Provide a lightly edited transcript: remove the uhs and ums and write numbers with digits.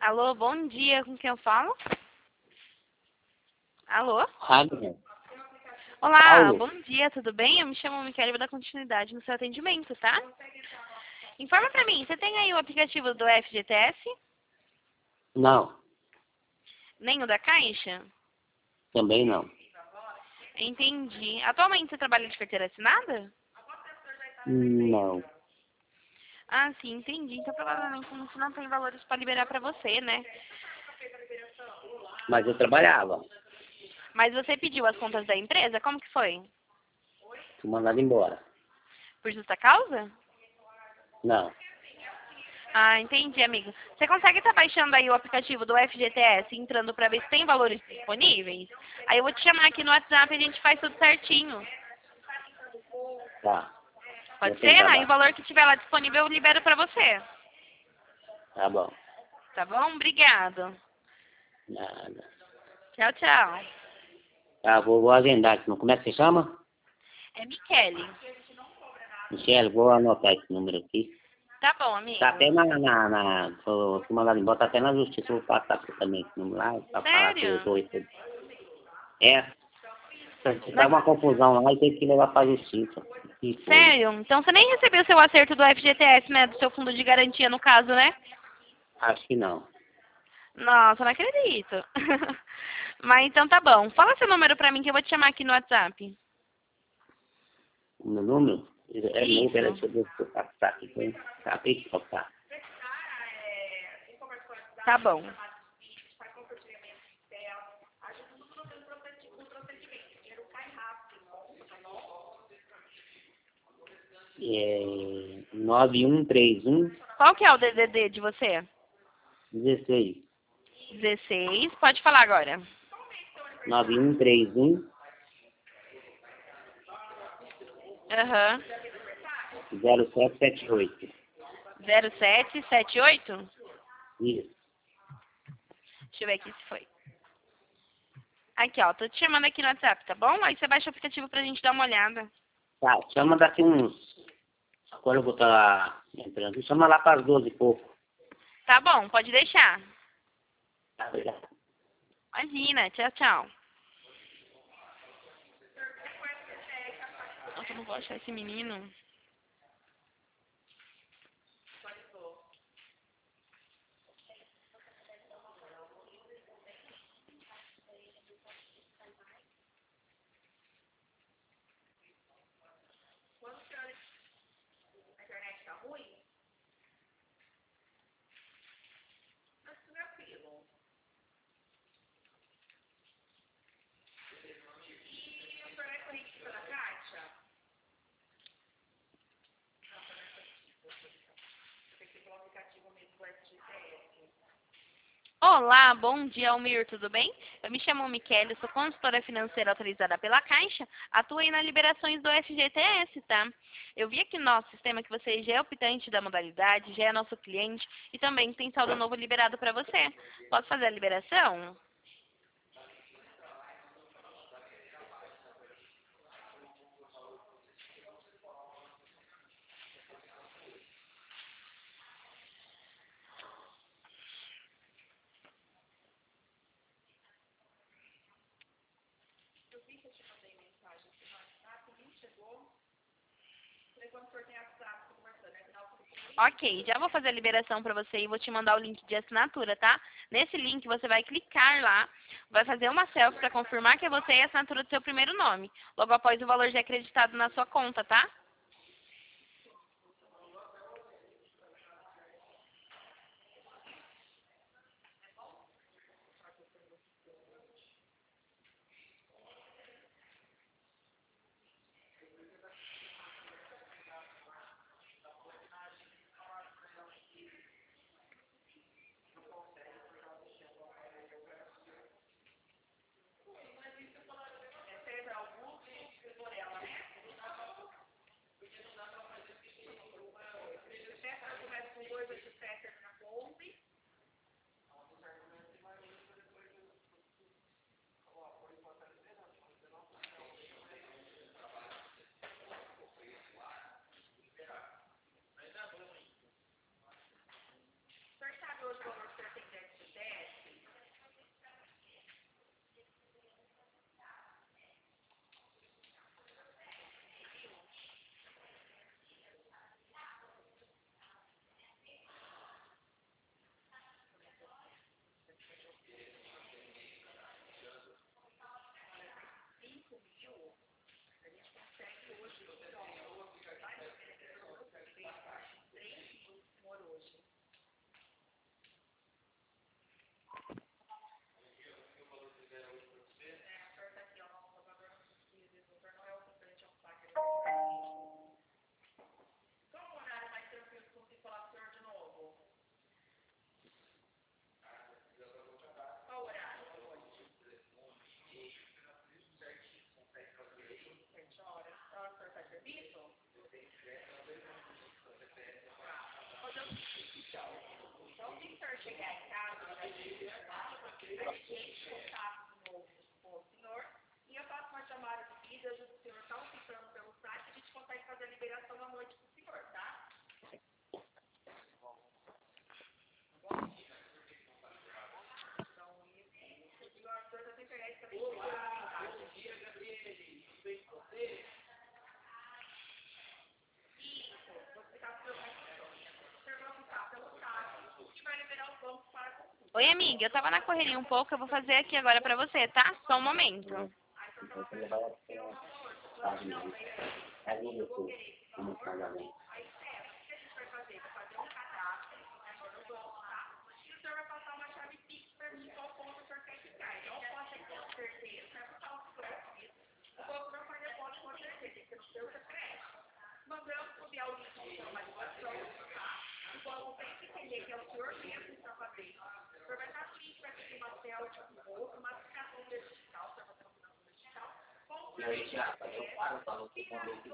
Alô, bom dia, com quem eu falo? Alô? Rádio. Olá, Paulo. bom dia, tudo bem? Eu me chamo Michele e vou dar continuidade no seu atendimento, tá? Informa pra mim, você tem aí o aplicativo do FGTS? Não, Nem o da Caixa? também não. Entendi. Atualmente você trabalha de carteira assinada? Não. Ah, sim, entendi. Então provavelmente a gente não tem valores para liberar pra você, né? Mas eu trabalhava. Mas você pediu as contas da empresa? Como que foi? Fui mandado embora. Por justa causa? Não. Ah, entendi, amigo. Você consegue estar baixando aí o aplicativo do FGTS, entrando para ver se tem valores disponíveis? Aí eu vou te chamar aqui no WhatsApp e a gente faz tudo certinho. Tá. Vou Pode ser? tentar Aí o baixar. valor que tiver lá disponível eu libero para você. Tá bom. Tá bom? Obrigado. Nada. Tchau, tchau. Tá, vou agendar aqui. Como é que você chama? É Michele. Michele, vou anotar esse número aqui. Tá bom, amigo. Tá até fui mandado embora, tá até na justiça. Vou passar aqui também esse número lá, pra falar que eu Sério? tô recebendo. É. Se dá uma confusão lá e tem que levar pra justiça. Que coisa. Sério? Então você nem recebeu seu acerto do FGTS, né? Do seu fundo de garantia, no caso, né? Acho que não. Nossa, não acredito. Mas então tá bom. Fala seu número pra mim que eu vou te chamar aqui no WhatsApp. O meu número é novo, peraí, Isso. deixa eu ver se eu passar aqui. Acabei de passar. Tá bom. É 9131 Qual que é o DDD de você? 16. 16. Pode falar agora. 9131 Aham. 0778. 0778? Isso. Deixa eu ver aqui se foi. Aqui, ó. Tô te chamando aqui no WhatsApp, tá bom? Aí você baixa o aplicativo pra gente dar uma olhada. Tá, chama daqui uns. Agora eu vou estar entrando. Chama lá para as 12 e pouco. Tá bom, pode deixar. Tá, obrigado. Imagina. Tchau, tchau. Nossa, eu não vou achar esse menino. Olá, bom dia, Almir, tudo bem? Eu me chamo Michele, sou consultora financeira autorizada pela Caixa, atuo aí nas liberações do FGTS, tá? Eu vi aqui no nosso sistema que você já é optante da modalidade, já é nosso cliente e também tem saldo novo liberado para você. Posso fazer a liberação? Ok, já vou fazer a liberação para você e vou te mandar o link de assinatura, tá? Nesse link você vai clicar lá, vai fazer uma selfie para confirmar que é você e a assinatura do seu primeiro nome. Logo após o valor já é acreditado na sua conta, tá? Oi, amiga, eu tava na correria um pouco, eu vou fazer aqui agora pra você, tá? Só um momento. Então você vai fazer como casamento. E aí já, eu paro, falou que